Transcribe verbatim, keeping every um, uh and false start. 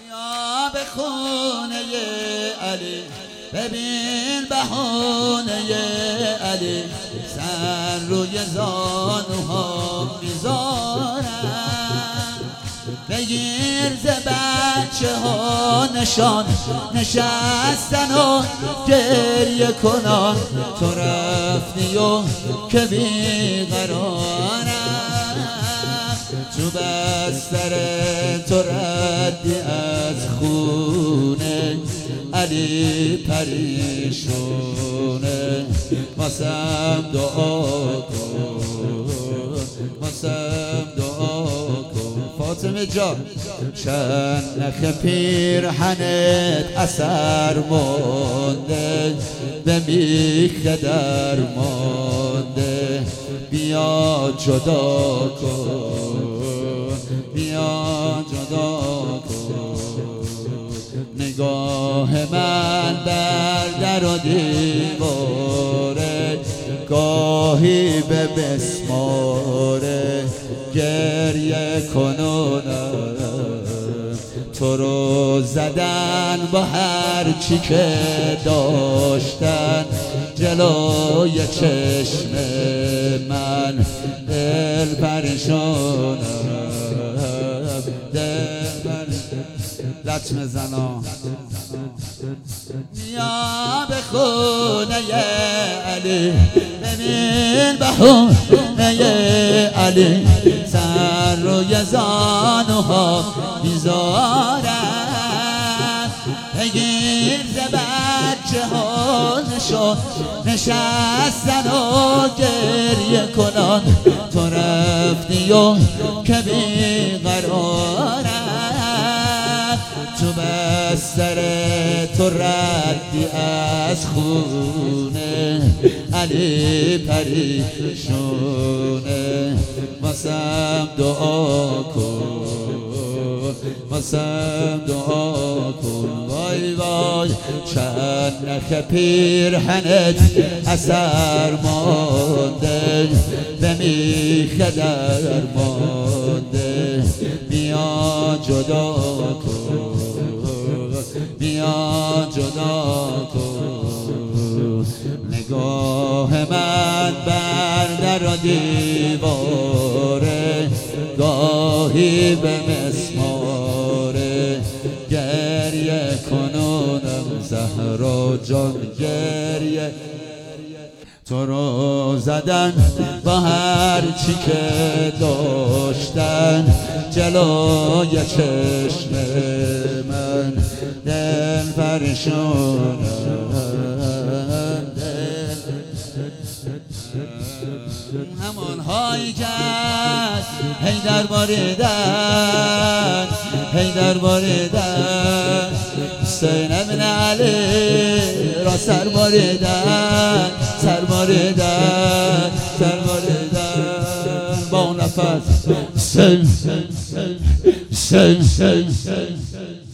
بیا به خونه علی ببین بهانه علی سر روی زانوها میذارم بگیر ز بچه ها نشان نشستن و گریه کنان تو رفتی و که بیقرارم تو بستر تو ردی از خونه علی پریشونه واسم دعا کن واسم دعا کن فاطمه جان چند نخ پیرهنت اثر مانده به میخ در مانده بیا جدا کن بیا جدا کن نگاه من بر در و دیواره گاهی به بسماره گریه کنونم تو رو زدن با هر چی که داشتن جلوی چشم من دل پریشانم دل پریشانم لطمه زنا بیا به خونه علی ببین بهونه علی سر روی زانوها میذارم بگیر ز بچه ها نشان نشستن و گریه کنان تو رفتی و که بیقرارم تو بستر تو ردی از خونه علی پریشونه واسم دعا کن واسم دعا کن وای وای چند نخ پیرهنت اثر مانده به میخ در مانده بیا جدا کن بیا جدا کن نگاه من بر در و دیواره گاهی به مسماره گریه کنونم زهرا جان گریه تو رو زدن با هر چی که داشتن جلوی چشم من دل پریشانم همان هایی که هی در باریدن هی در باریدن حسین ابن علی را سر باریدن سر باریدن سر باریدن با نفس حسین حسین حسین